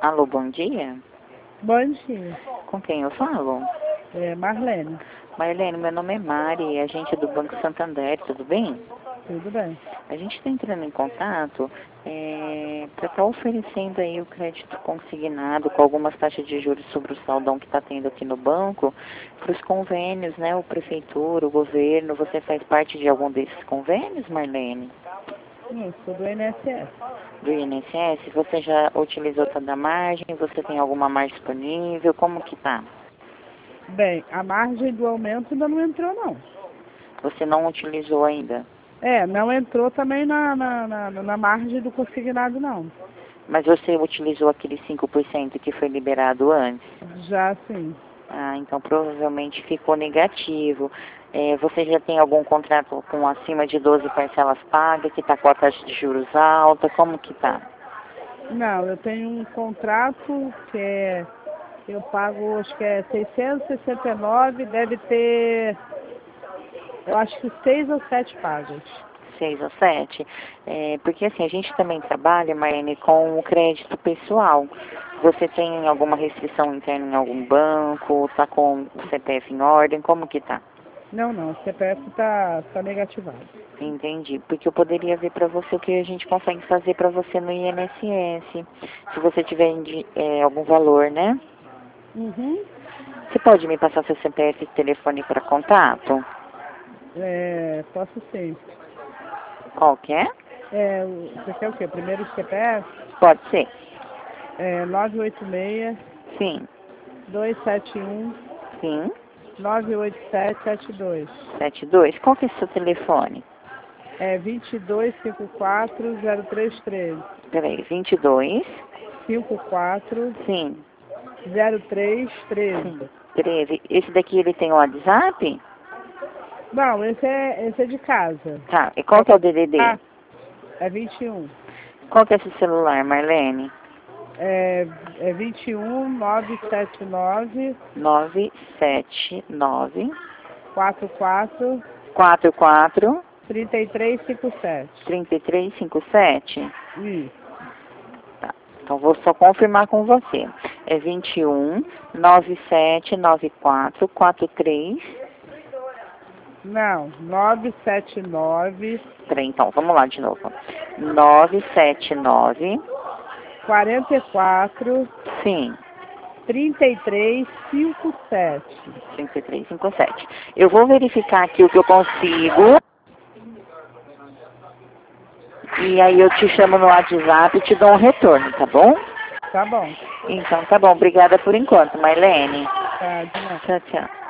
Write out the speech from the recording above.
Alô, bom dia. Bom dia. Com quem eu falo? É Marlene. Marlene, meu nome é Mari, agente do Banco Santander, tudo bem? Tudo bem? A gente está entrando em contato para estar oferecendo aí o crédito consignado com algumas taxas de juros sobre o saldão que está tendo aqui no banco para os convênios, né? O prefeitura, o governo, você faz parte de algum desses convênios, Marlene? Eu sou do INSS. Do INSS? Você já utilizou toda a margem? Você tem alguma margem disponível? Como que tá? Bem, a margem do aumento ainda não entrou, não. Você não utilizou ainda? Não entrou também na margem do consignado, não. Mas você utilizou aquele 5% que foi liberado antes? Já sim. Ah, então provavelmente ficou negativo. Você já tem algum contrato com acima de 12 parcelas pagas, que está com a taxa de juros alta? Como que tá? Não, eu tenho um contrato eu pago, acho que é 669, deve ter, eu acho que 6 ou 7 pagas. 6 ou 7? Porque assim, a gente também trabalha, Marlene, com o crédito pessoal. Você tem alguma restrição interna em algum banco? Está com o CPF em ordem? Como que tá? Não, o CPF tá negativado. Entendi, porque eu poderia ver para você o que a gente consegue fazer para você no INSS, se você tiver algum valor, né? Uhum. Você pode me passar seu CPF e telefone para contato? Posso sim. Qual que é? Você quer o quê? Primeiro CPF? Pode ser. 986 Sim, 271 sim. 98772. 72. Qual que é o seu telefone? 2254-0313. Peraí, 22. 54 Sim, 0313. sim. 13. Esse daqui ele tem o WhatsApp? Não, esse é de casa. Tá, e qual que é o DDD? É 21. Qual que é esse celular, Marlene? É 21 979 979 44 44 3357. 3357. Isso. Tá. Então vou só confirmar com você. É 21 9794 43. Não, 979 Peraí, então, vamos lá de novo. 979. 44 Sim, 3357. 5357. Eu vou verificar aqui o que eu consigo. E aí eu te chamo no WhatsApp e te dou um retorno, tá bom? Tá bom. Então tá bom. Obrigada por enquanto, Marlene. Tá, de nada. Tchau, tchau.